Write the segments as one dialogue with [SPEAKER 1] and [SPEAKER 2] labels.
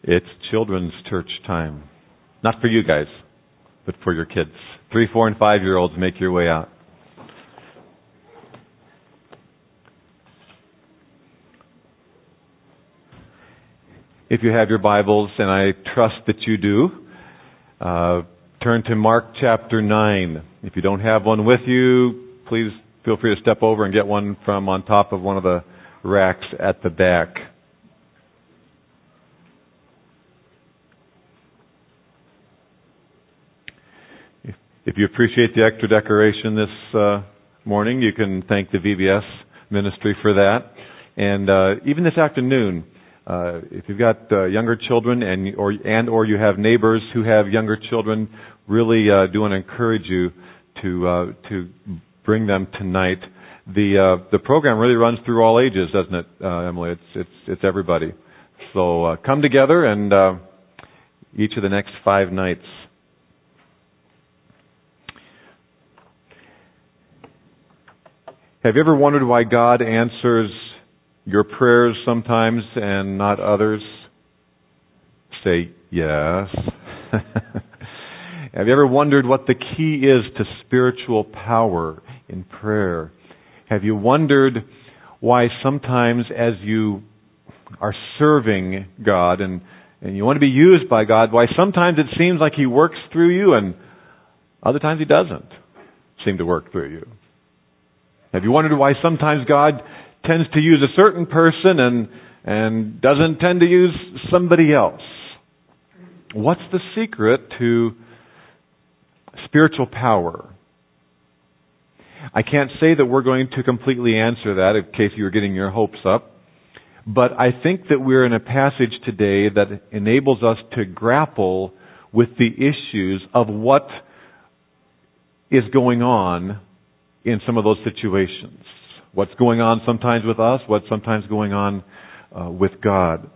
[SPEAKER 1] It's children's church time. Not for you guys, but for your kids. 3, 4, and 5-year-olds, make your way out. If you have your Bibles, and I trust that you do, turn to Mark chapter 9. If you don't have one with you, please feel free to step over and get one from on top of one of the racks at the back. If you appreciate the extra decoration this morning, you can thank the VBS ministry for that. And even this afternoon, if you've got younger children or you have neighbors who have younger children, really do want to encourage you to bring them tonight. The program really runs through all ages, doesn't it, Emily? It's everybody. So come together and each of the next 5 nights. Have you ever wondered why God answers your prayers sometimes and not others? Say yes. Have you ever wondered what the key is to spiritual power in prayer? Have you wondered why sometimes as you are serving God and you want to be used by God, why sometimes it seems like He works through you and other times He doesn't seem to work through you? Have you wondered why sometimes God tends to use a certain person and doesn't tend to use somebody else? What's the secret to spiritual power? I can't say that we're going to completely answer that in case you were getting your hopes up, but I think that we're in a passage today that enables us to grapple with the issues of what is going on in some of those situations. What's going on sometimes with us, what's sometimes going on with God.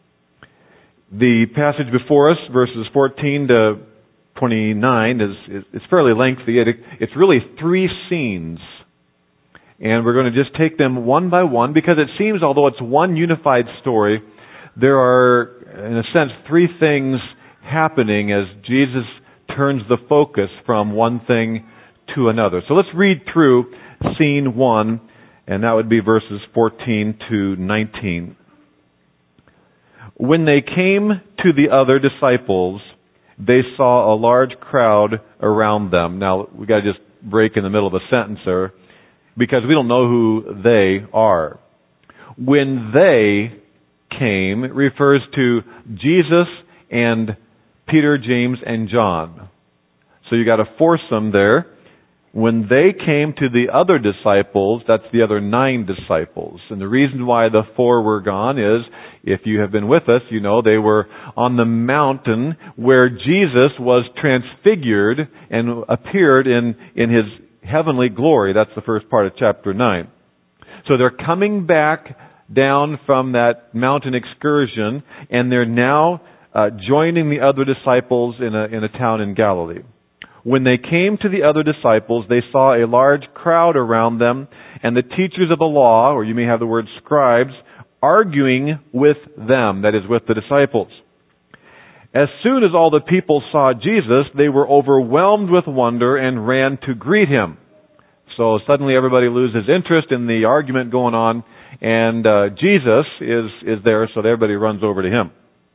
[SPEAKER 1] The passage before us, verses 14 to 29, is fairly lengthy. It's really 3 scenes. And we're going to just take them one by one because it seems, although it's one unified story, there are, in a sense, 3 things happening as Jesus turns the focus from one thing to another. So let's read through scene 1, and that would be verses 14 to 19. When they came to the other disciples, they saw a large crowd around them. Now, we got to just break in the middle of a sentence there, because we don't know who they are. When they came, it refers to Jesus and Peter, James, and John. So you got a foursome there. When they came to the other disciples, that's the other 9 disciples. And the reason why the 4 were gone is, if you have been with us, you know they were on the mountain where Jesus was transfigured and appeared in His heavenly glory. That's the first part of chapter 9. So they're coming back down from that mountain excursion, and they're now joining the other disciples in a town in Galilee. When they came to the other disciples, they saw a large crowd around them, and the teachers of the law, or you may have the word scribes, arguing with them, that is, with the disciples. As soon as all the people saw Jesus, they were overwhelmed with wonder and ran to greet Him. So suddenly everybody loses interest in the argument going on, and Jesus is there, so everybody runs over to Him.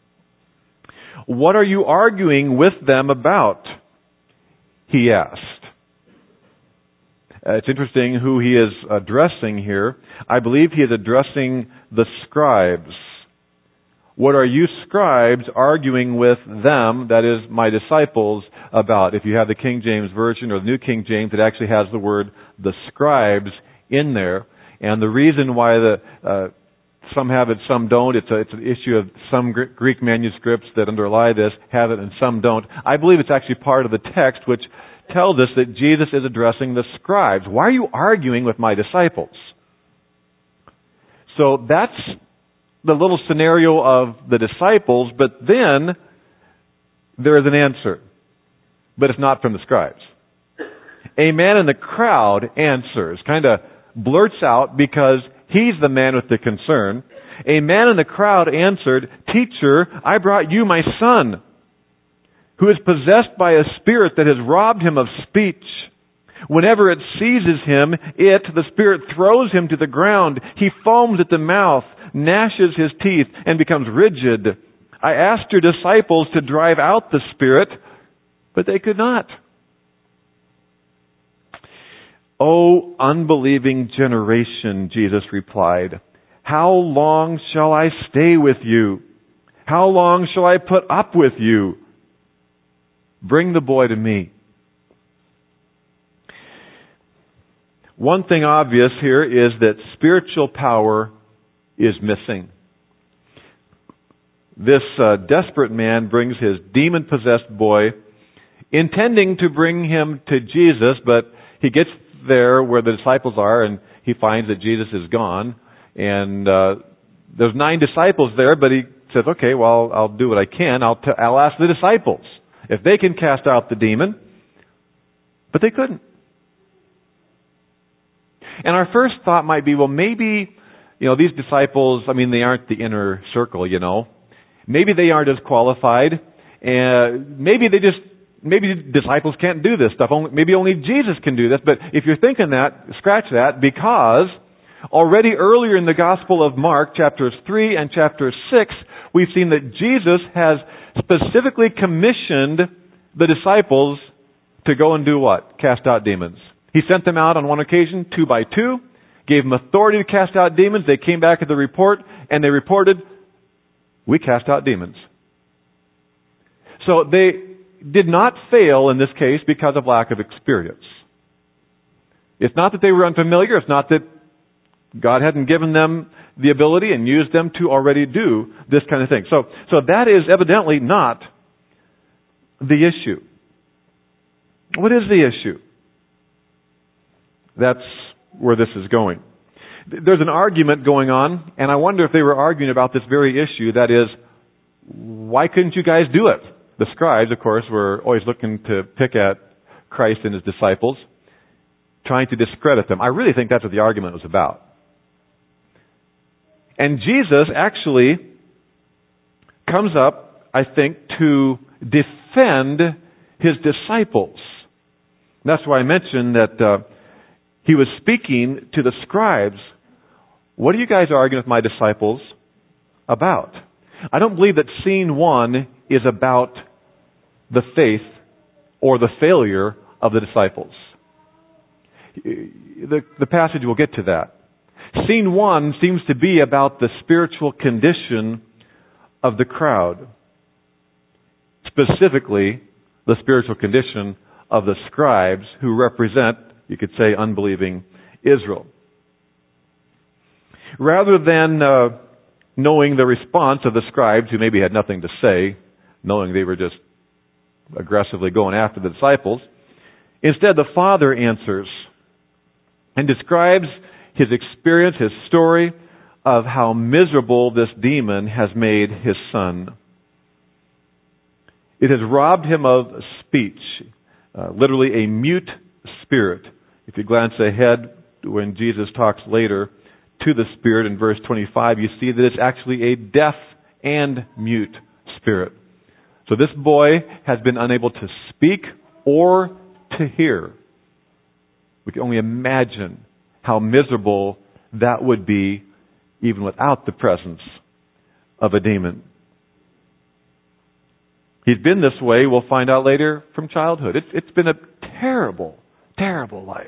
[SPEAKER 1] What are you arguing with them about? He asked. It's interesting who He is addressing here. I believe He is addressing the scribes. What are you scribes arguing with them, that is, my disciples, about? If you have the King James Version or the New King James, it actually has the word the scribes in there. And the reason why some have it, some don't, it's an issue of some Greek manuscripts that underlie this have it and some don't. I believe it's actually part of the text which tells us that Jesus is addressing the scribes. Why are you arguing with my disciples? So that's the little scenario of the disciples, but then there is an answer. But it's not from the scribes. A man in the crowd answers, kind of blurts out, because he's the man with the concern. A man in the crowd answered, "Teacher, I brought you my son, who is possessed by a spirit that has robbed him of speech. Whenever it seizes him, the spirit throws him to the ground. He foams at the mouth, gnashes his teeth, and becomes rigid. I asked your disciples to drive out the spirit, but they could not." "O unbelieving generation," Jesus replied, "how long shall I stay with you? How long shall I put up with you? Bring the boy to me." One thing obvious here is that spiritual power is missing. This desperate man brings his demon-possessed boy, intending to bring him to Jesus, but he gets there where the disciples are, and he finds that Jesus is gone. And there's 9 disciples there, but he says, "Okay, well, I'll do what I can. I'll ask the disciples if they can cast out the demon." But they couldn't. And our first thought might be, well, maybe, these disciples, they aren't the inner circle, Maybe they aren't as qualified. And maybe disciples can't do this stuff. Maybe only Jesus can do this. But if you're thinking that, scratch that, because already earlier in the Gospel of Mark, chapters 3 and chapter 6, we've seen that Jesus has specifically commissioned the disciples to go and do what? Cast out demons. He sent them out on one occasion, 2 by 2, gave them authority to cast out demons. They came back with the report, and they reported, "We cast out demons." So they did not fail in this case because of lack of experience. It's not that they were unfamiliar. It's not that God hadn't given them the ability and used them to already do this kind of thing. So that is evidently not the issue. What is the issue? That's where this is going. There's an argument going on, and I wonder if they were arguing about this very issue. That is, why couldn't you guys do it? The scribes, of course, were always looking to pick at Christ and his disciples, trying to discredit them. I really think that's what the argument was about. And Jesus actually comes up, I think, to defend his disciples. And that's why I mentioned that he was speaking to the scribes. What are you guys arguing with my disciples about? I don't believe that scene 1 is about the faith or the failure of the disciples. The passage will get to that. Scene 1 seems to be about the spiritual condition of the crowd. Specifically, the spiritual condition of the scribes who represent, you could say, unbelieving Israel. Rather than knowing the response of the scribes, who maybe had nothing to say, knowing they were just aggressively going after the disciples, instead the Father answers and describes his experience, his story of how miserable this demon has made his son. It has robbed him of speech, literally a mute spirit. If you glance ahead when Jesus talks later to the spirit in verse 25, you see that it's actually a deaf and mute spirit. So this boy has been unable to speak or to hear. We can only imagine how miserable that would be even without the presence of a demon. He's been this way, we'll find out later, from childhood. It's been a terrible, terrible life.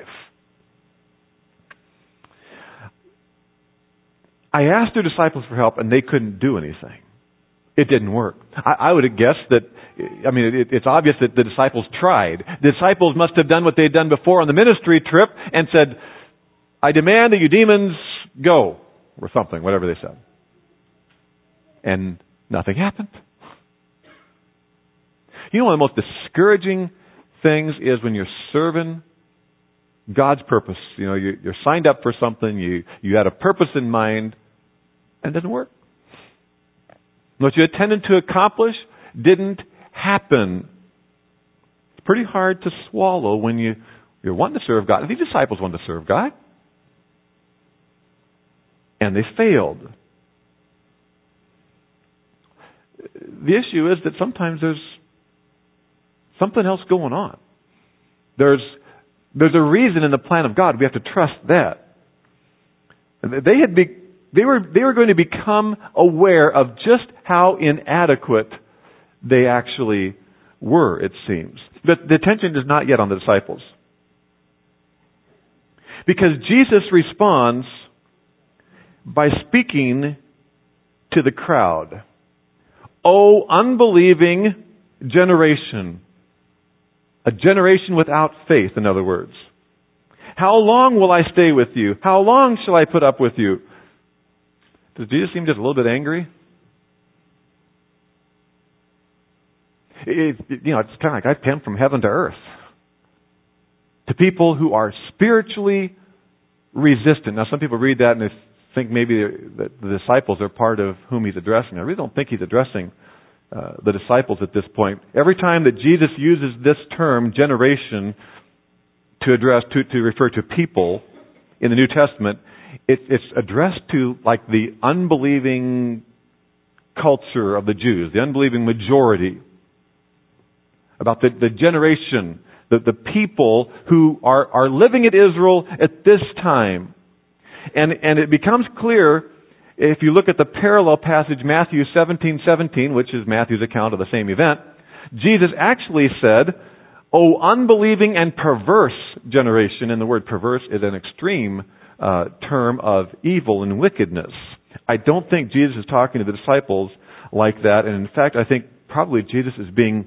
[SPEAKER 1] I asked their disciples for help and they couldn't do anything. It didn't work. I would have guessed that, it's obvious that the disciples tried. The disciples must have done what they had done before on the ministry trip and said, "I demand that you demons go," or something, whatever they said. And nothing happened. You know, one of the most discouraging things is when you're serving God's purpose. You know, you're signed up for something, you had a purpose in mind, and it doesn't work. What you intended to accomplish didn't happen. It's pretty hard to swallow when you're wanting to serve God. These disciples wanted to serve God. And they failed. the issue is that sometimes there's something else going on. There's a reason in the plan of God. We have to trust that. They were going to become aware of just how inadequate they actually were, it seems. But the attention is not yet on the disciples. Because Jesus responds by speaking to the crowd. "O unbelieving generation." A generation without faith, in other words. "How long will I stay with you? How long shall I put up with you?" Does Jesus seem just a little bit angry? It's kind of like I've come from heaven to earth. To people who are spiritually resistant. Now, some people read that and they think maybe that the disciples are part of whom he's addressing. I really don't think he's addressing the disciples at this point. Every time that Jesus uses this term, generation, to refer to people in the New Testament, it's addressed to like the unbelieving culture of the Jews, the unbelieving majority. About the generation, the people who are living in Israel at this time. And it becomes clear if you look at the parallel passage, Matthew 17:17, which is Matthew's account of the same event. Jesus actually said, "O unbelieving and perverse generation," and the word perverse is an extreme term of evil and wickedness. I don't think Jesus is talking to the disciples like that. And in fact, I think probably Jesus is being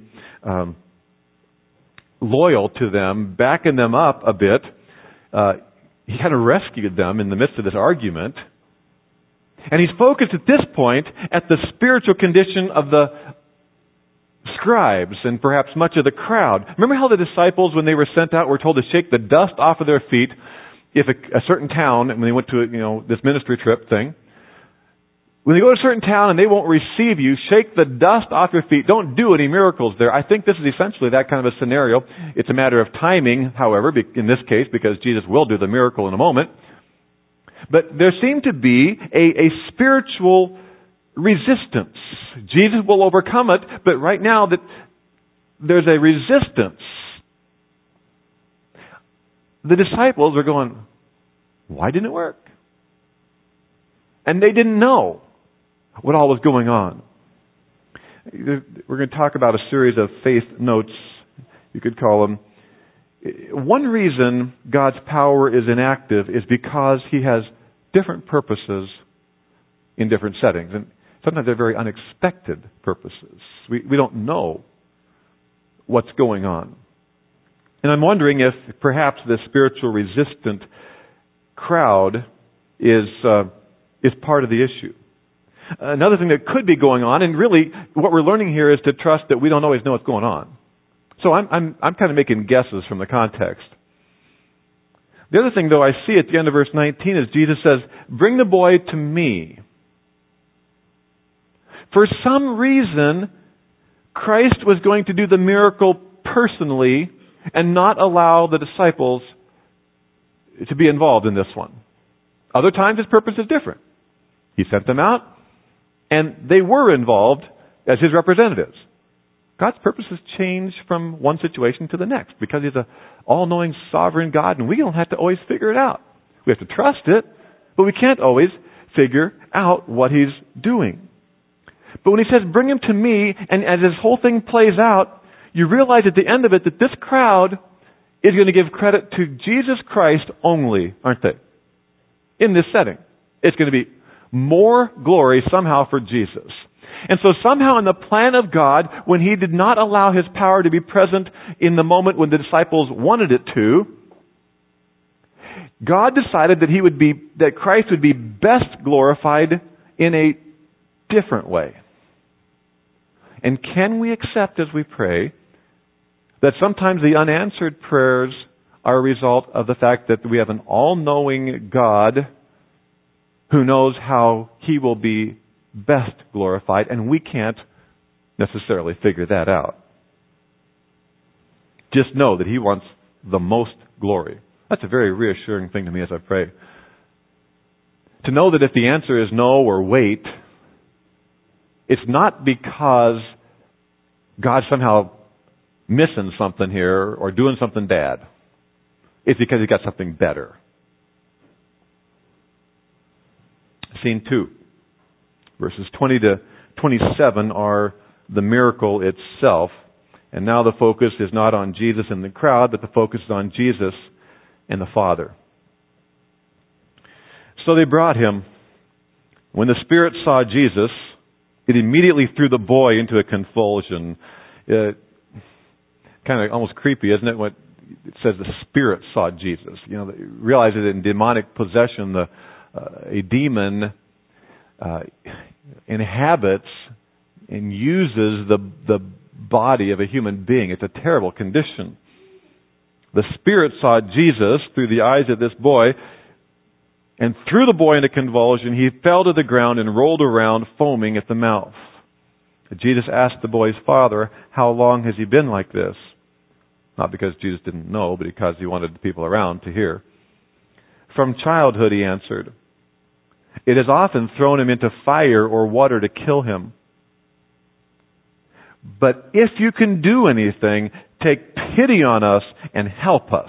[SPEAKER 1] loyal to them, backing them up a bit. He kind of rescued them in the midst of this argument. And he's focused at this point at the spiritual condition of the scribes and perhaps much of the crowd. Remember how the disciples, when they were sent out, were told to shake the dust off of their feet if a certain town, and when they went to this ministry trip thing, when they go to a certain town and they won't receive you, shake the dust off your feet. Don't do any miracles there. I think this is essentially that kind of a scenario. It's a matter of timing, however, in this case, because Jesus will do the miracle in a moment. But there seemed to be a spiritual resistance. Jesus will overcome it, but right now that there's a resistance. The disciples are going, "Why didn't it work?" And they didn't know what all was going on. We're going to talk about a series of faith notes, you could call them. One reason God's power is inactive is because He has different purposes in different settings. And sometimes they're very unexpected purposes. We don't know what's going on. And I'm wondering if perhaps the spiritual resistant crowd is part of the issue. Another thing that could be going on, and really what we're learning here is to trust that we don't always know what's going on. So I'm kind of making guesses from the context. The other thing, though, I see at the end of verse 19 is Jesus says, "Bring the boy to me." For some reason, Christ was going to do the miracle personally and not allow the disciples to be involved in this one. Other times His purpose is different. He sent them out, and they were involved as His representatives. God's purposes change from one situation to the next because He's an all-knowing, sovereign God, and we don't have to always figure it out. We have to trust it, but we can't always figure out what He's doing. But when He says, "Bring him to me," and as this whole thing plays out, you realize at the end of it that this crowd is going to give credit to Jesus Christ only, aren't they? In this setting. It's going to be more glory somehow for Jesus. And so somehow in the plan of God, when He did not allow His power to be present in the moment when the disciples wanted it to, God decided that Christ would be best glorified in a different way. And can we accept as we pray that sometimes the unanswered prayers are a result of the fact that we have an all-knowing God who knows how He will be best glorified, and we can't necessarily figure that out. Just know that He wants the most glory. That's a very reassuring thing to me as I pray. To know that if the answer is no or wait, it's not because God's somehow missing something here or doing something bad. It's because He's got something better. Scene 2, verses 20 to 27 are the miracle itself. And now the focus is not on Jesus and the crowd, but the focus is on Jesus and the Father. So they brought Him. When the spirit saw Jesus, it immediately threw the boy into a convulsion. Kind of almost creepy, isn't it? What it says, the spirit saw Jesus. You know, realize that in demonic possession, a demon inhabits and uses the body of a human being. It's a terrible condition. The spirit saw Jesus through the eyes of this boy and threw the boy into convulsion. He fell to the ground and rolled around, foaming at the mouth. Jesus asked the boy's father, "How long has he been like this?" Not because Jesus didn't know, but because He wanted the people around to hear. "From childhood," he answered. "It has often thrown him into fire or water to kill him. But if you can do anything, take pity on us and help us."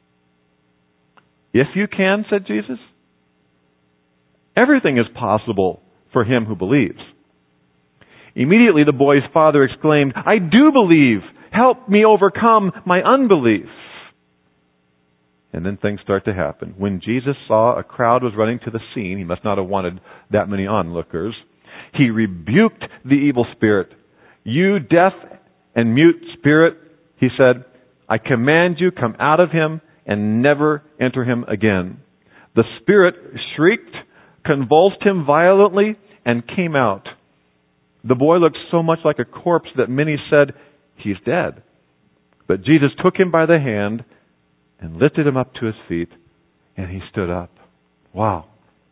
[SPEAKER 1] "If you can," said Jesus. "Everything is possible for him who believes." Immediately the boy's father exclaimed, "I do believe. Help me overcome my unbelief." And then things start to happen. When Jesus saw a crowd was running to the scene, He must not have wanted that many onlookers, He rebuked the evil spirit. "You deaf and mute spirit," He said, "I command you, come out of him and never enter him again." The spirit shrieked, convulsed him violently, and came out. The boy looked so much like a corpse that many said, "He's dead." But Jesus took him by the hand and lifted him up to his feet, and he stood up. Wow.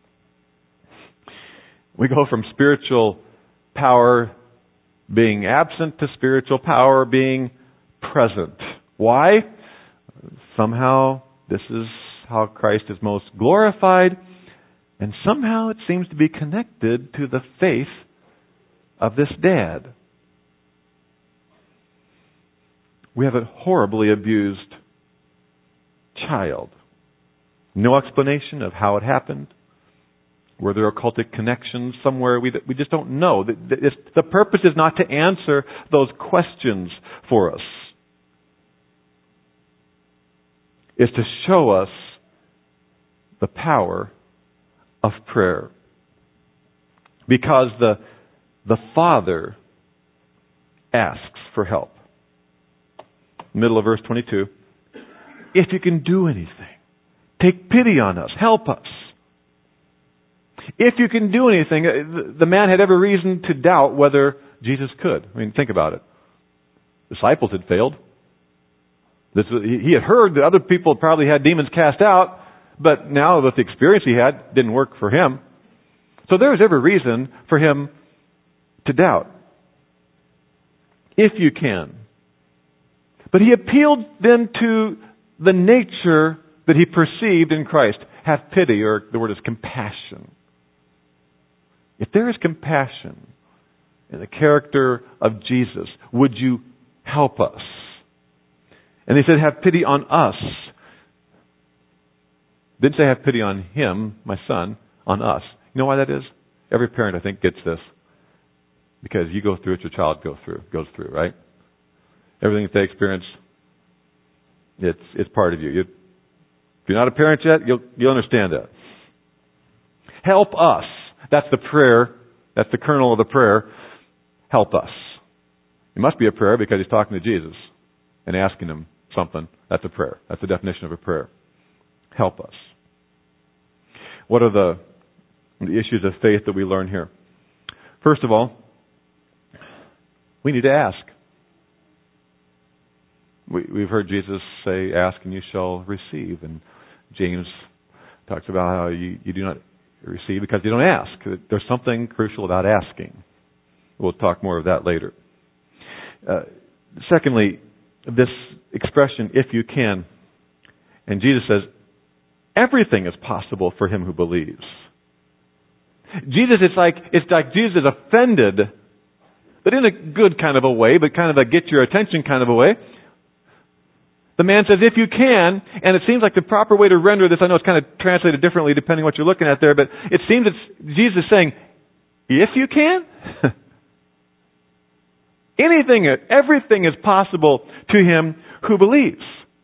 [SPEAKER 1] We go from spiritual power being absent to spiritual power being present. Why? Somehow this is how Christ is most glorified, and somehow it seems to be connected to the faith of this dad. We have a horribly abused child. No explanation of how it happened. Were there occultic connections somewhere we just don't know? The purpose is not to answer those questions for us. It's to show us the power of prayer. Because the Father asks for help. Middle of verse 22. "If you can do anything, take pity on us. Help us." If you can do anything, the man had every reason to doubt whether Jesus could. I mean, think about it. Disciples had failed. He had heard that other people probably had demons cast out, but now with the experience he had, it didn't work for him. So there was every reason for him to doubt. If you can. But he appealed then to the nature that he perceived in Christ. Have pity, or the word is compassion. If there is compassion in the character of Jesus, would you help us? And he said, have pity on us. Didn't say have pity on him, my son, on us. You know why that is? Every parent, I think, gets this. Because you go through it, your child goes through, right? Everything that they experience, it's part of you. If you're not a parent yet, you'll understand that. Help us. That's the prayer. That's the kernel of the prayer. Help us. It must be a prayer because he's talking to Jesus and asking him something. That's a prayer. That's the definition of a prayer. Help us. What are the issues of faith that we learn here? First of all, we need to ask. We've heard Jesus say, ask and you shall receive. And James talks about how you do not receive because you don't ask. There's something crucial about asking. We'll talk more of that later. Secondly, this expression, if you can. And Jesus says, everything is possible for him who believes. It's like Jesus is offended but in a good kind of a way, but kind of a get your attention kind of a way. The man says, if you can, and it seems like the proper way to render this, I know it's kind of translated differently depending on what you're looking at there, but it seems Jesus is saying, if you can, everything is possible to him who believes.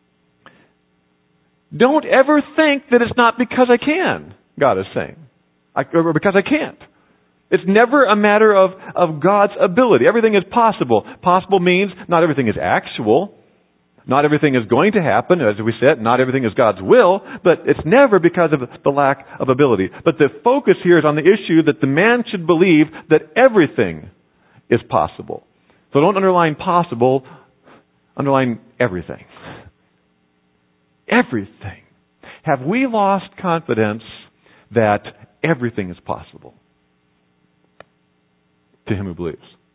[SPEAKER 1] Don't ever think that it's not because I can, God is saying, or because I can't. It's never a matter of God's ability. Everything is possible. Possible means not everything is actual. Not everything is going to happen, as we said. Not everything is God's will, but it's never because of the lack of ability. But the focus here is on the issue that the man should believe that everything is possible. So don't underline possible, underline everything. Everything. Have we lost confidence that everything is possible to him who believes?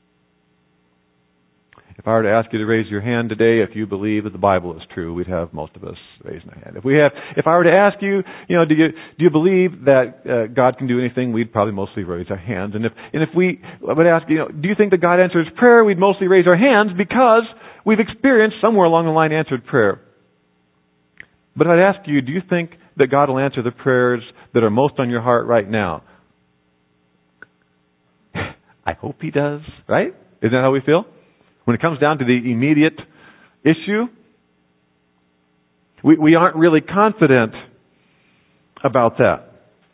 [SPEAKER 1] If I were to ask you to raise your hand today, if you believe that the Bible is true, we'd have most of us raising their hand. If I were to ask you, do you believe that God can do anything? We'd probably mostly raise our hands. And if we would ask, do you think that God answers prayer? We'd mostly raise our hands because we've experienced somewhere along the line answered prayer. But I'd ask you, do you think that God will answer the prayers that are most on your heart right now? I hope He does, right? Isn't that how we feel? When it comes down to the immediate issue, we aren't really confident about that.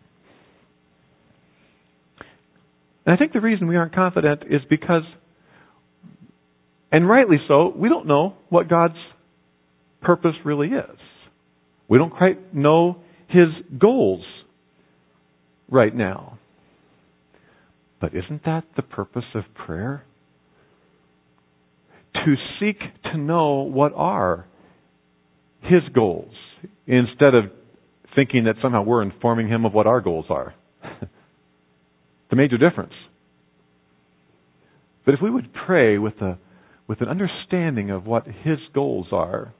[SPEAKER 1] And I think the reason we aren't confident is because, and rightly so, we don't know what God's purpose really is. We don't quite know His goals right now. But isn't that the purpose of prayer? To seek to know what are His goals, instead of thinking that somehow we're informing Him of what our goals are. It's a major difference. But if we would pray with an understanding of what His goals are,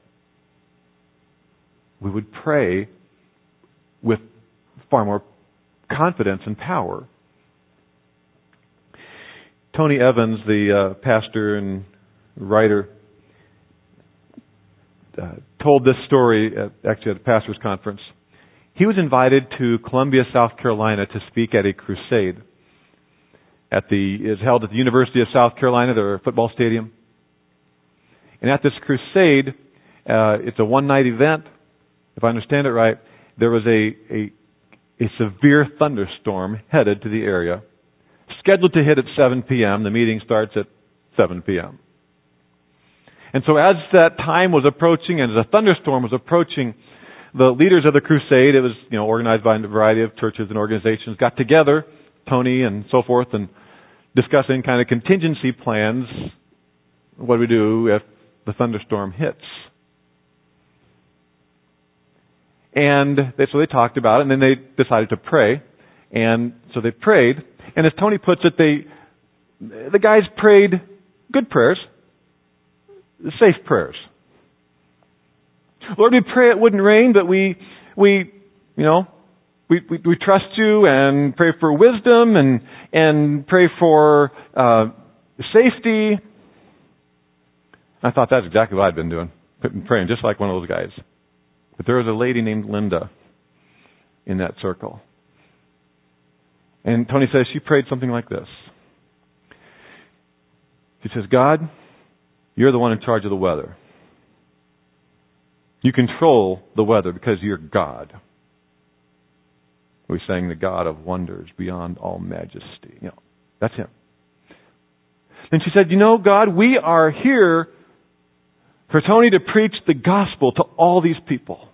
[SPEAKER 1] we would pray with far more confidence and power. Tony Evans, the pastor and writer, told this story actually at a pastor's conference. He was invited to Columbia, South Carolina to speak at a crusade. It's held at the University of South Carolina, their football stadium. And at this crusade, it's a one-night event. If I understand it right, there was a severe thunderstorm headed to the area, scheduled to hit at 7 p.m. The meeting starts at 7 p.m. And so as that time was approaching and as a thunderstorm was approaching, the leaders of the crusade, it was organized by a variety of churches and organizations, got together, Tony and so forth, and discussing kind of contingency plans. What do we do if the thunderstorm hits? And so they talked about it, and then they decided to pray. And so they prayed. And as Tony puts it, the guys prayed good prayers, safe prayers. Lord, we pray it wouldn't rain, but we trust You and pray for wisdom and pray for safety. I thought that's exactly what I'd been doing, praying just like one of those guys. But there was a lady named Linda in that circle. And Tony says she prayed something like this. She says, God, You're the one in charge of the weather. You control the weather because You're God. We sang the God of wonders beyond all majesty. That's Him. And she said, God, we are here for Tony to preach the gospel to all these people.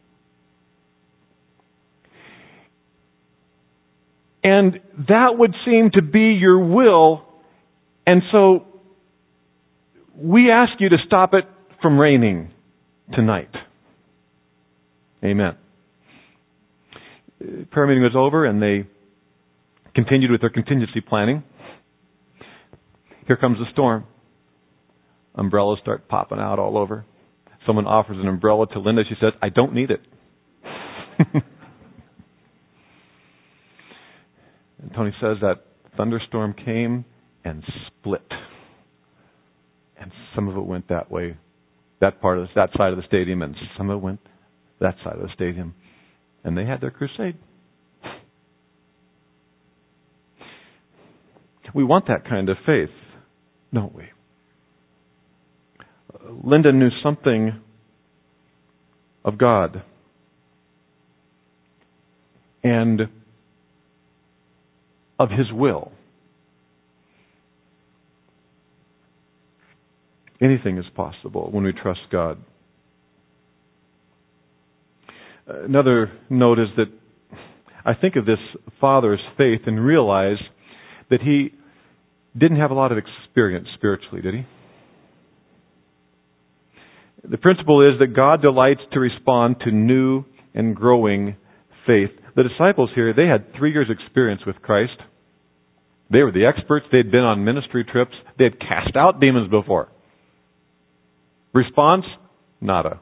[SPEAKER 1] And that would seem to be Your will. And so we ask You to stop it from raining tonight. Amen. Prayer meeting was over and they continued with their contingency planning. Here comes the storm. Umbrellas start popping out all over. Someone offers an umbrella to Linda. She says, I don't need it. And Tony says that thunderstorm came and split And some of it went that way, that side of the stadium, and some of it went that side of the stadium. And they had their crusade. We want that kind of faith, don't we? Linda knew something of God. And of His will. Anything is possible when we trust God. Another note is that I think of this father's faith and realize that he didn't have a lot of experience spiritually, did he? The principle is that God delights to respond to new and growing faith. The disciples here, they had 3 years experience with Christ. They were the experts. They'd been on ministry trips. They had cast out demons before. Response? Nada.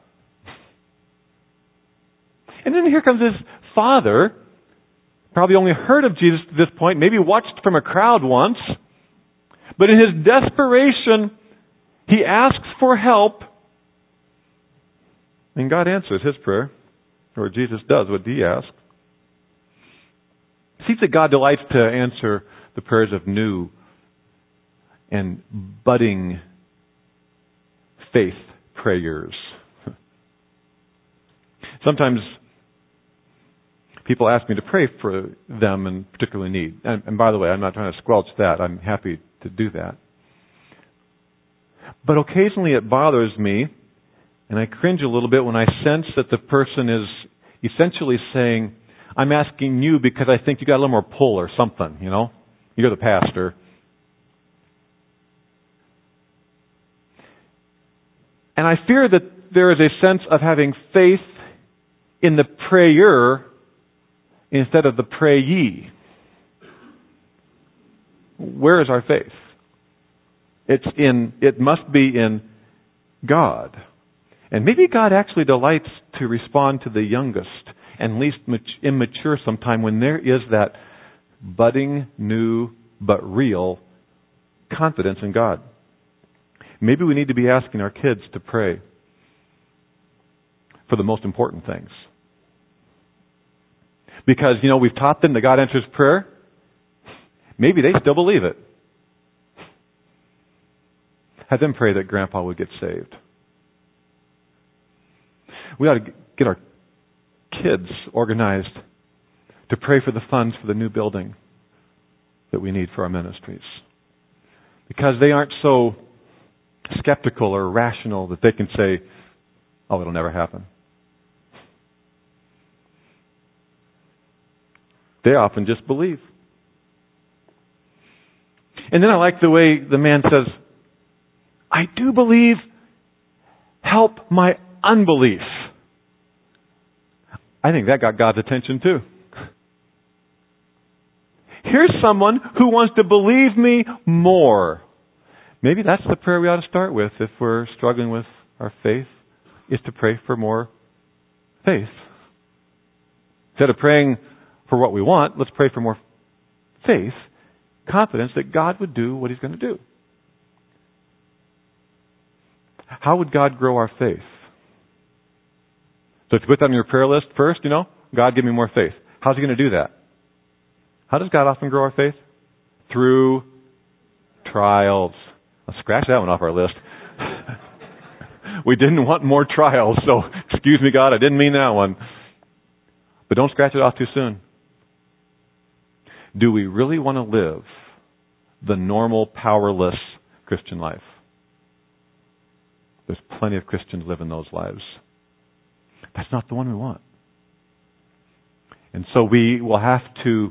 [SPEAKER 1] And then here comes this father, probably only heard of Jesus at this point, maybe watched from a crowd once, but in his desperation, he asks for help, and God answers his prayer, or Jesus does what he asks. It seems that God delights to answer the prayers of new and budding faith prayers. Sometimes people ask me to pray for them in particular need. And by the way, I'm not trying to squelch that. I'm happy to do that. But occasionally it bothers me, and I cringe a little bit when I sense that the person is essentially saying, I'm asking you because I think you got a little more pull or something, you know? You're the pastor. And I fear that there is a sense of having faith in the prayer instead of the prayee. Where is our faith? It must be in God. And maybe God actually delights to respond to the youngest and least immature sometime when there is that budding, new, but real confidence in God. Maybe we need to be asking our kids to pray for the most important things. Because, we've taught them that God answers prayer. Maybe they still believe it. Have them pray that Grandpa would get saved. We ought to get our kids organized to pray for the funds for the new building that we need for our ministries. Because they aren't so skeptical or rational that they can say, oh, it'll never happen. They often just believe. And then I like the way the man says, I do believe, help my unbelief. I think that got God's attention too. Here's someone who wants to believe me more. Maybe that's the prayer we ought to start with if we're struggling with our faith, is to pray for more faith. Instead of praying for what we want, let's pray for more faith, confidence that God would do what He's going to do. How would God grow our faith? So if you put that on your prayer list first, God, give me more faith. How's He going to do that? How does God often grow our faith? Through trials. Let's scratch that one off our list. We didn't want more trials, so excuse me, God, I didn't mean that one. But don't scratch it off too soon. Do we really want to live the normal, powerless Christian life? There's plenty of Christians living those lives. That's not the one we want. And so we will have to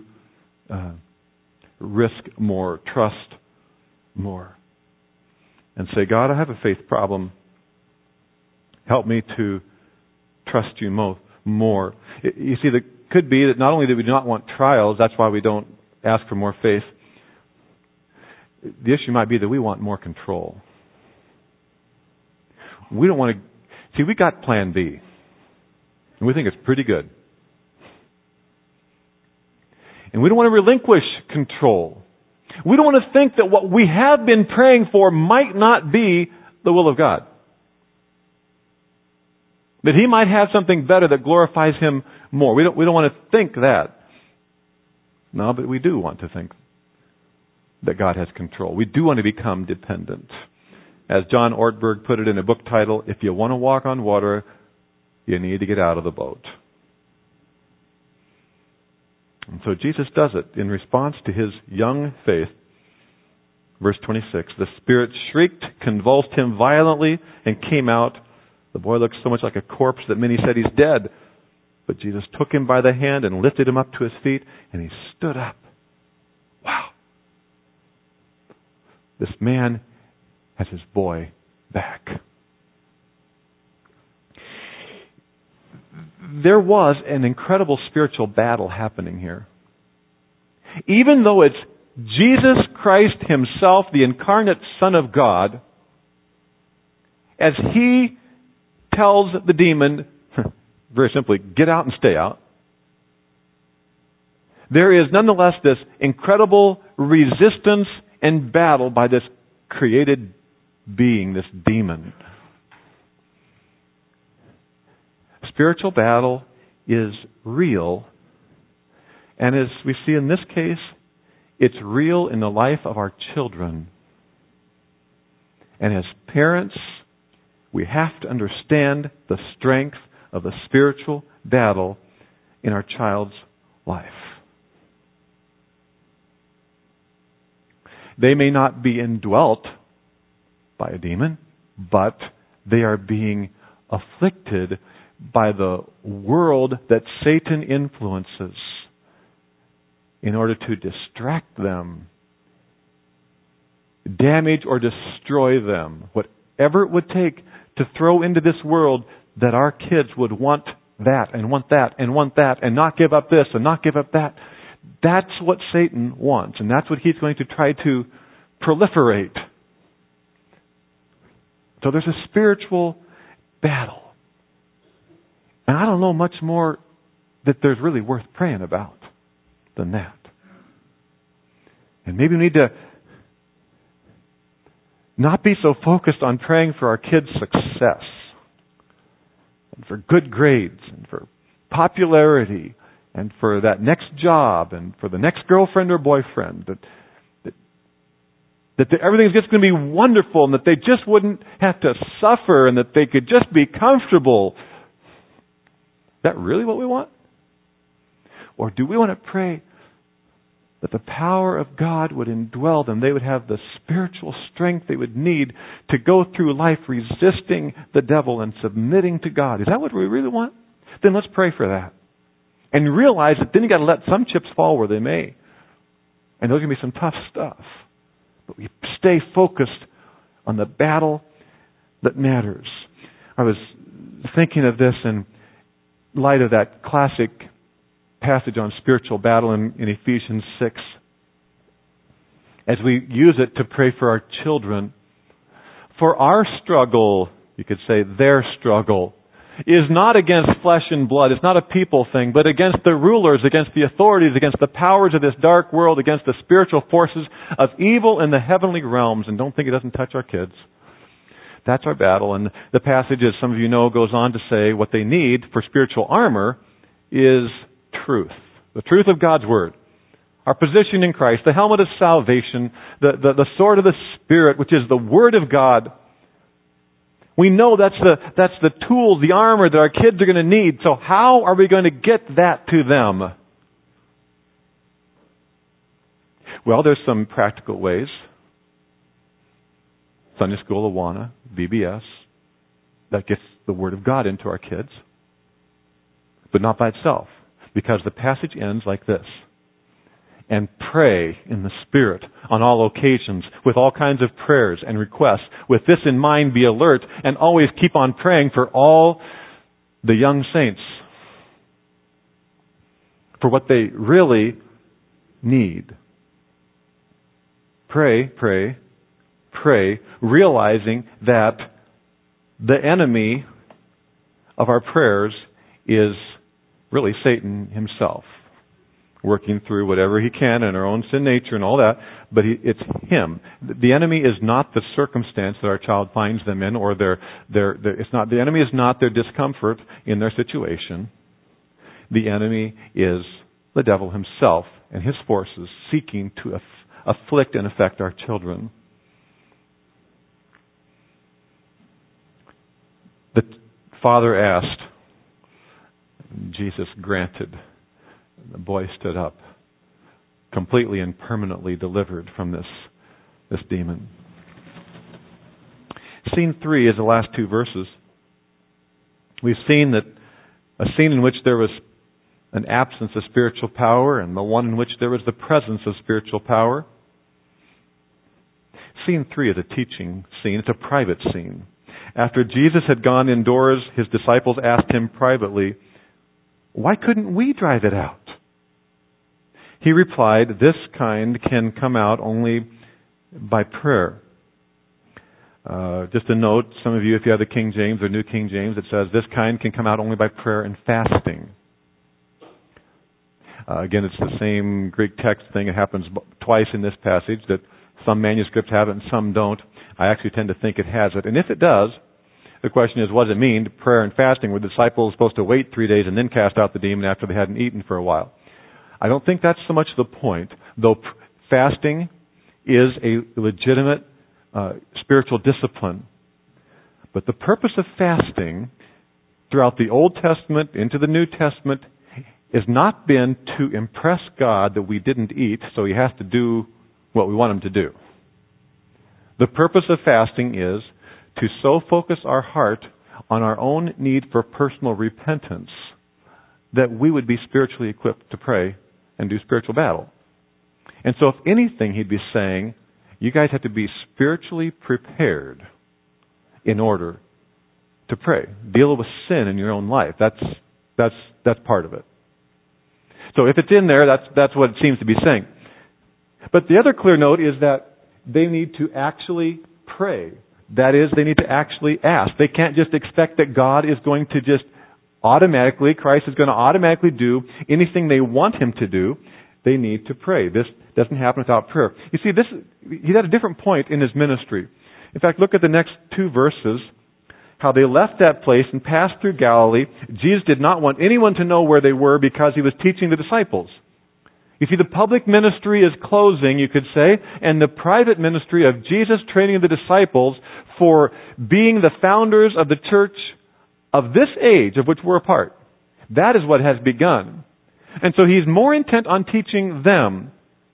[SPEAKER 1] risk more, trust more, and say, God, I have a faith problem. Help me to trust you more. You see, it could be that not only do we not want trials, that's why we don't ask for more faith. The issue might be that we want more control. We don't want to... See, we got plan B. And we think it's pretty good. And we don't want to relinquish control. We don't want to think that what we have been praying for might not be the will of God. That He might have something better that glorifies Him more. We don't want to think that. No, but we do want to think that God has control. We do want to become dependent. As John Ortberg put it in a book title, if you want to walk on water, you need to get out of the boat. And so Jesus does it in response to his young faith. Verse 26, the spirit shrieked, convulsed him violently, and came out. The boy looked so much like a corpse that many said he's dead. But Jesus took him by the hand and lifted him up to his feet, and he stood up. Wow. This man has his boy back. There was an incredible spiritual battle happening here. Even though it's Jesus Christ Himself, the incarnate Son of God, as He tells the demon, very simply, get out and stay out, there is nonetheless this incredible resistance and battle by this created being, this demon. Spiritual battle is real, and as we see in this case, it's real in the life of our children. And as parents, we have to understand the strength of the spiritual battle in our child's life. They may not be indwelt by a demon, but they are being afflicted by the world that Satan influences in order to distract them, damage or destroy them. Whatever it would take to throw into this world that our kids would want that and want that and want that and not give up this and not give up that. That's what Satan wants, and that's what he's going to try to proliferate. So there's a spiritual battle. And I don't know much more that there's really worth praying about than that. And maybe we need to not be so focused on praying for our kids' success and for good grades and for popularity and for that next job and for the next girlfriend or boyfriend, that everything's just going to be wonderful and that they just wouldn't have to suffer and that they could just be comfortable. Is that really what we want? Or do we want to pray that the power of God would indwell them? They would have the spiritual strength they would need to go through life resisting the devil and submitting to God. Is that what we really want? Then let's pray for that. And realize that then you've got to let some chips fall where they may. And there's going to be some tough stuff. But we stay focused on the battle that matters. I was thinking of this in light of that classic passage on spiritual battle in Ephesians 6. As we use it to pray for our children, for our struggle, you could say their struggle, is not against flesh and blood. It's not a people thing, but against the rulers, against the authorities, against the powers of this dark world, against the spiritual forces of evil in the heavenly realms. And don't think it doesn't touch our kids. That's our battle. And the passage, as some of you know, goes on to say what they need for spiritual armor is truth. The truth of God's Word. Our position in Christ. The helmet of salvation. The sword of the Spirit, which is the Word of God. We know that's the tools, the armor that our kids are going to need. So how are we going to get that to them? Well, there's some practical ways. Sunday School, Awana, VBS. That gets the Word of God into our kids. But not by itself. Because the passage ends like this. And pray in the Spirit on all occasions with all kinds of prayers and requests. With this in mind, be alert and always keep on praying for all the young saints. For what they really need. Pray, pray, pray, realizing that the enemy of our prayers is really Satan himself. working through whatever he can in our own sin nature and all that, but it's him. The enemy is not the circumstance that our child finds them in, or it's not, the enemy is not their discomfort in their situation. The enemy is the devil himself and his forces seeking to afflict and affect our children. The father asked, Jesus granted. The boy stood up, completely and permanently delivered from this demon. Scene 3 is the last two verses. We've seen that a scene in which there was an absence of spiritual power, and the one in which there was the presence of spiritual power. Scene 3 is a teaching scene. It's a private scene. After Jesus had gone indoors, his disciples asked him privately, "Why couldn't we drive it out?" He replied, "This kind can come out only by prayer." Just a note, some of you, if you have the King James or New King James, it says, "This kind can come out only by prayer and fasting." Again, it's the same Greek text thing. It happens twice in this passage, that some manuscripts have it and some don't. I actually tend to think it has it. And if it does, the question is, what does it mean, prayer and fasting? Were the disciples supposed to wait 3 days and then cast out the demon after they hadn't eaten for a while? I don't think that's so much the point, though fasting is a legitimate spiritual discipline. But the purpose of fasting throughout the Old Testament into the New Testament has not been to impress God that we didn't eat, so he has to do what we want him to do. The purpose of fasting is to so focus our heart on our own need for personal repentance that we would be spiritually equipped to pray and do spiritual battle. And so if anything, he'd be saying, you guys have to be spiritually prepared in order to pray. Deal with sin in your own life. That's part of it. So if it's in there, that's what it seems to be saying. But the other clear note is that they need to actually pray. That is, they need to actually ask. They can't just expect that God is going to just Christ is going to automatically do anything they want him to do. They need to pray. This doesn't happen without prayer. You see, he's at a different point in his ministry. In fact, look at the next two verses. How they left that place and passed through Galilee. Jesus did not want anyone to know where they were because he was teaching the disciples. You see, the public ministry is closing, you could say, and the private ministry of Jesus training the disciples for being the founders of the church of this age of which we're a part. That is what has begun. And so he's more intent on teaching them.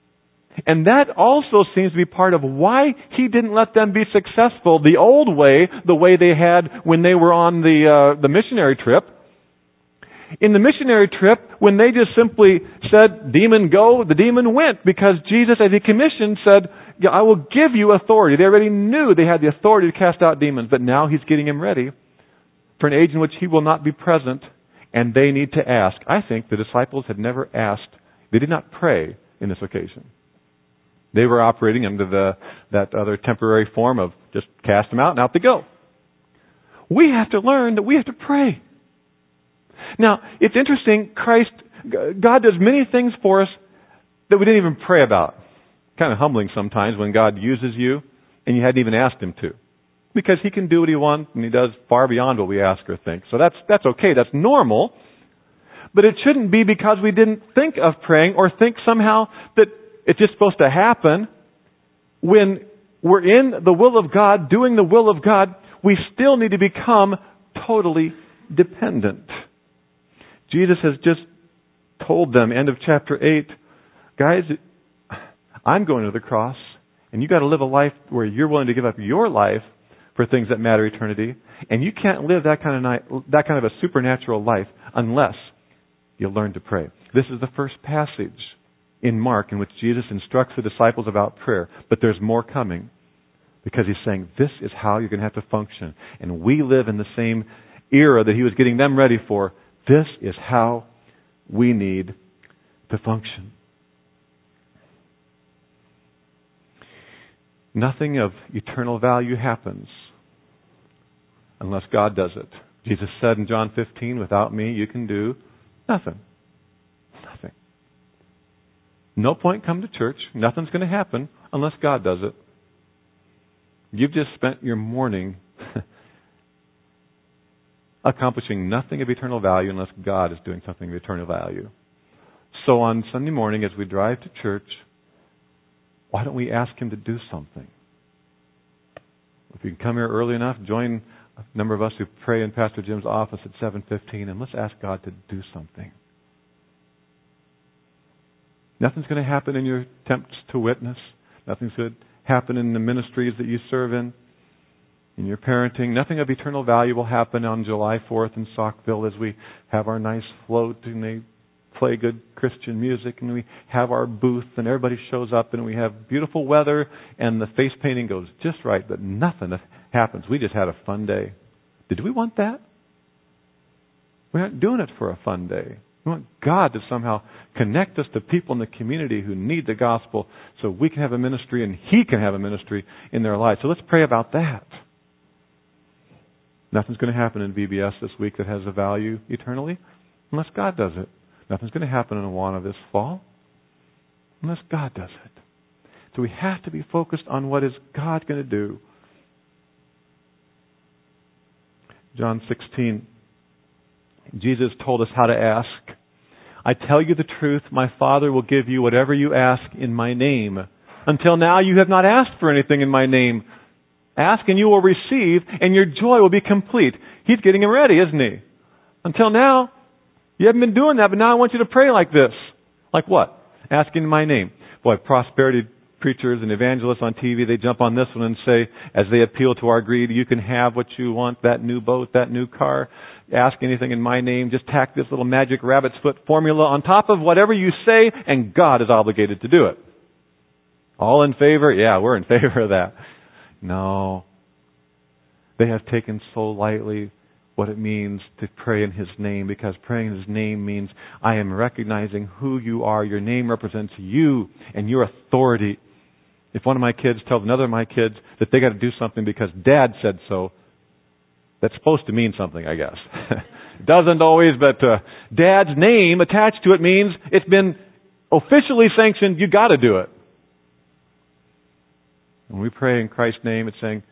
[SPEAKER 1] And that also seems to be part of why he didn't let them be successful the old way, the way they had when they were on the missionary trip. In the missionary trip, when they just simply said, demon go, the demon went, because Jesus, as he commissioned, said, yeah, I will give you authority. They already knew they had the authority to cast out demons, but now he's getting them ready for an age in which he will not be present, and they need to ask. I think the disciples had never asked. They did not pray in this occasion. They were operating under that other temporary form of just cast them out and out they go. We have to learn that we have to pray. Now, it's interesting, God does many things for us that we didn't even pray about. Kind of humbling sometimes when God uses you and you hadn't even asked him to. Because he can do what he wants and he does far beyond what we ask or think. So that's okay, that's normal. But it shouldn't be because we didn't think of praying or think somehow that it's just supposed to happen. When we're in the will of God, doing the will of God, we still need to become totally dependent. Jesus has just told them, end of chapter 8, guys, I'm going to the cross, and you got to live a life where you're willing to give up your life for things that matter eternity, and you can't live that kind of a supernatural life unless you learn to pray. This is the first passage in Mark in which Jesus instructs the disciples about prayer, but there's more coming because he's saying this is how you're going to have to function, and we live in the same era that he was getting them ready for. This is how we need to function. Nothing of eternal value happens unless God does it. Jesus said in John 15, without me you can do nothing. Nothing. No point come to church. Nothing's going to happen unless God does it. You've just spent your morning accomplishing nothing of eternal value unless God is doing something of eternal value. So on Sunday morning as we drive to church, why don't we ask Him to do something? If you can come here early enough, join a number of us who pray in Pastor Jim's office at 7:15, and let's ask God to do something. Nothing's going to happen in your attempts to witness. Nothing's going to happen in the ministries that you serve in your parenting. Nothing of eternal value will happen on July 4th in Saukville as we have our nice float and they play good Christian music and we have our booth and everybody shows up and we have beautiful weather and the face painting goes just right, but nothing happens. We just had a fun day. Did we want that? We're not doing it for a fun day. We want God to somehow connect us to people in the community who need the gospel so we can have a ministry and He can have a ministry in their lives. So let's pray about that. Nothing's going to happen in VBS this week that has a value eternally unless God does it. Nothing's going to happen in Awana this fall unless God does it. So we have to be focused on what is God going to do. John 16, Jesus told us how to ask. I tell you the truth, my Father will give you whatever you ask in my name. Until now you have not asked for anything in my name. Ask and you will receive, and your joy will be complete. He's getting him ready, isn't he? Until now, you haven't been doing that, but now I want you to pray like this. Like what? Asking in my name. Boy, prosperity preachers and evangelists on TV, they jump on this one and say, as they appeal to our greed, you can have what you want, that new boat, that new car. Ask anything in my name. Just tack this little magic rabbit's foot formula on top of whatever you say, and God is obligated to do it. All in favor? Yeah, we're in favor of that. No. They have taken so lightly what it means to pray in His name, because praying in His name means I am recognizing who you are. Your name represents you and your authority. If one of my kids tells another of my kids that they got to do something because Dad said so, that's supposed to mean something, I guess. It doesn't always, but Dad's name attached to it means it's been officially sanctioned. You got to do it. When we pray in Christ's name, it's saying,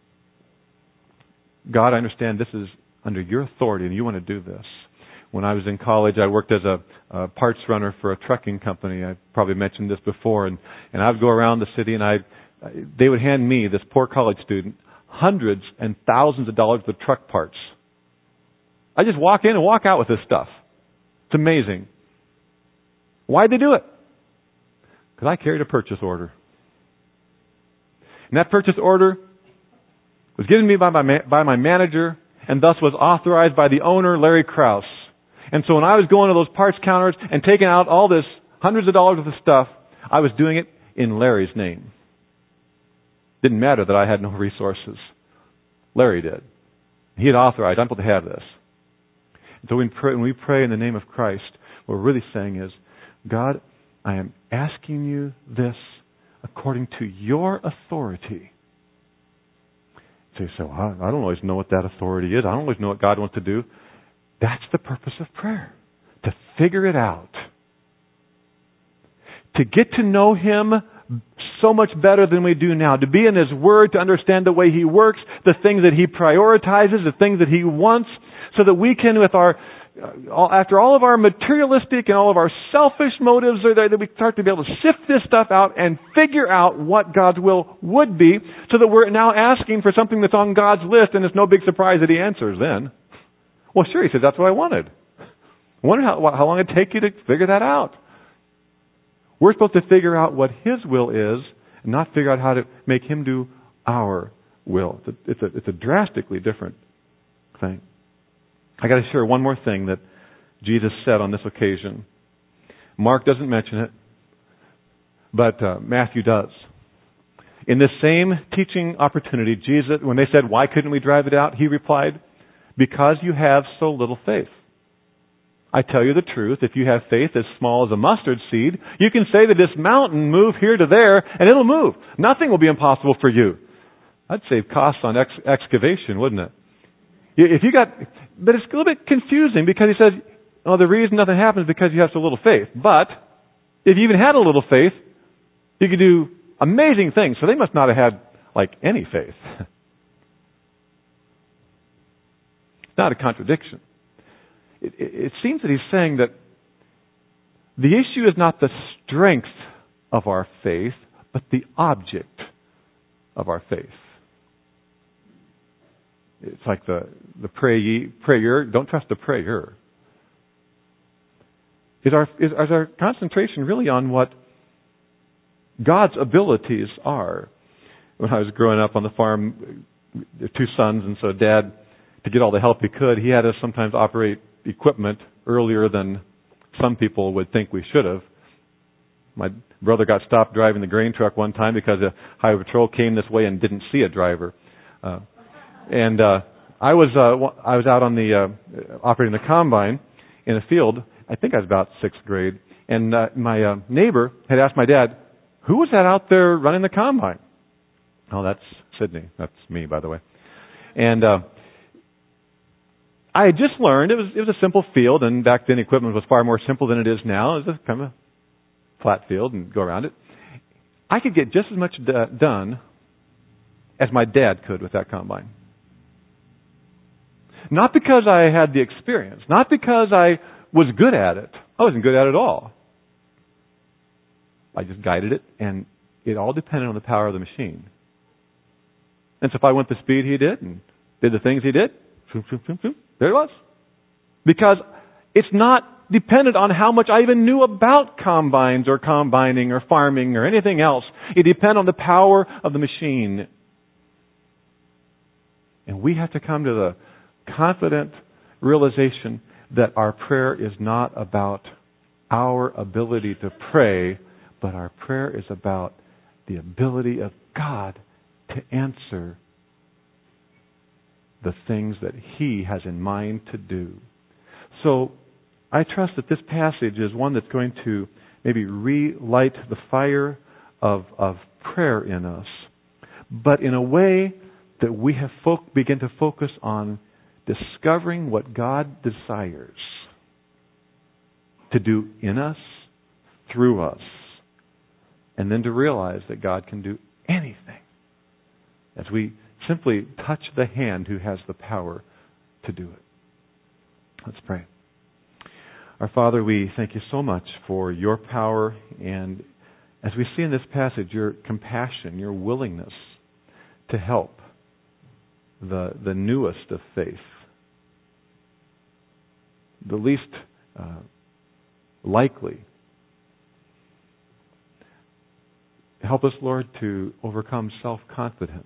[SPEAKER 1] God, I understand this is under your authority and you want to do this. When I was in college, I worked as a parts runner for a trucking company. I probably mentioned this before. And I would go around the city and they would hand me, this poor college student, hundreds and thousands of dollars of truck parts. I just walk in and walk out with this stuff. It's amazing. Why'd they do it? Because I carried a purchase order. And that purchase order was given to me by my manager and thus was authorized by the owner, Larry Krause. And so when I was going to those parts counters and taking out all this hundreds of dollars worth of stuff, I was doing it in Larry's name. Didn't matter that I had no resources. Larry did. He had authorized, I'm supposed to have this. And so when we pray in the name of Christ, what we're really saying is, God, I am asking you this according to your authority. So you say, well, I don't always know what that authority is. I don't always know what God wants to do. That's the purpose of prayer. To figure it out. To get to know Him so much better than we do now. To be in His Word, to understand the way He works, the things that He prioritizes, the things that He wants, so that we can, with our, after all of our materialistic and all of our selfish motives are there, that we start to be able to sift this stuff out and figure out what God's will would be, so that we're now asking for something that's on God's list, and it's no big surprise that He answers then. Well, sure, He said, that's what I wanted. I wonder how long it'd take you to figure that out. We're supposed to figure out what His will is, and not figure out how to make Him do our will. It's a drastically different thing. I got to share one more thing that Jesus said on this occasion. Mark doesn't mention it, but Matthew does. In this same teaching opportunity, Jesus, when they said, why couldn't we drive it out? He replied, because you have so little faith. I tell you the truth, if you have faith as small as a mustard seed, you can say to this mountain, move here to there, and it'll move. Nothing will be impossible for you. That'd save costs on excavation, wouldn't it? But it's a little bit confusing because he says, the reason nothing happens is because you have so little faith. But If you even had a little faith, you could do amazing things. So they must not have had, any faith. It's not a contradiction. It seems that he's saying that the issue is not the strength of our faith, but the object of our faith. It's like the prayer, don't trust the prayer. Is our concentration really on what God's abilities are? When I was growing up on the farm, there were 2 sons, and so Dad, to get all the help he could, he had us sometimes operate equipment earlier than some people would think we should have. My brother got stopped driving the grain truck one time because a highway patrol came this way and didn't see a driver. I was out on the operating the combine in a field. I think I was about 6th grade, and my neighbor had asked my dad, "Who was that out there running the combine?" Oh, that's Sydney. That's me, by the way. And I had just learned it was a simple field, and back then equipment was far more simple than it is now. It was just kind of a flat field and go around it. I could get just as much done as my dad could with that combine. Not because I had the experience, not because I was good at it. I wasn't good at it at all. I just guided it, and it all depended on the power of the machine. And so if I went the speed he did and did the things he did, there it was. Because it's not dependent on how much I even knew about combines or combining or farming or anything else. It depends on the power of the machine. And we have to come to the confident realization that our prayer is not about our ability to pray, but our prayer is about the ability of God to answer the things that He has in mind to do. So I trust that this passage is one that's going to maybe relight the fire of prayer in us, but in a way that we have begin to focus on discovering what God desires to do in us, through us, and then to realize that God can do anything as we simply touch the hand who has the power to do it. Let's pray. Our Father, we thank you so much for your power, and as we see in this passage, your compassion, your willingness to help the newest of faith, the least likely. Help us, Lord, to overcome self-confidence,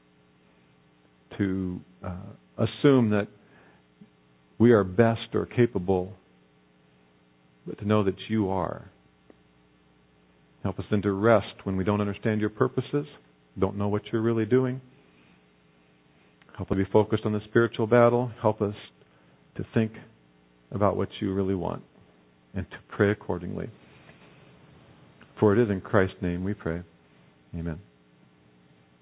[SPEAKER 1] to assume that we are best or capable, but to know that you are. Help us then to rest when we don't understand your purposes, don't know what you're really doing. Help us be focused on the spiritual battle. Help us to think about what you really want and to pray accordingly. For it is in Christ's name we pray. Amen.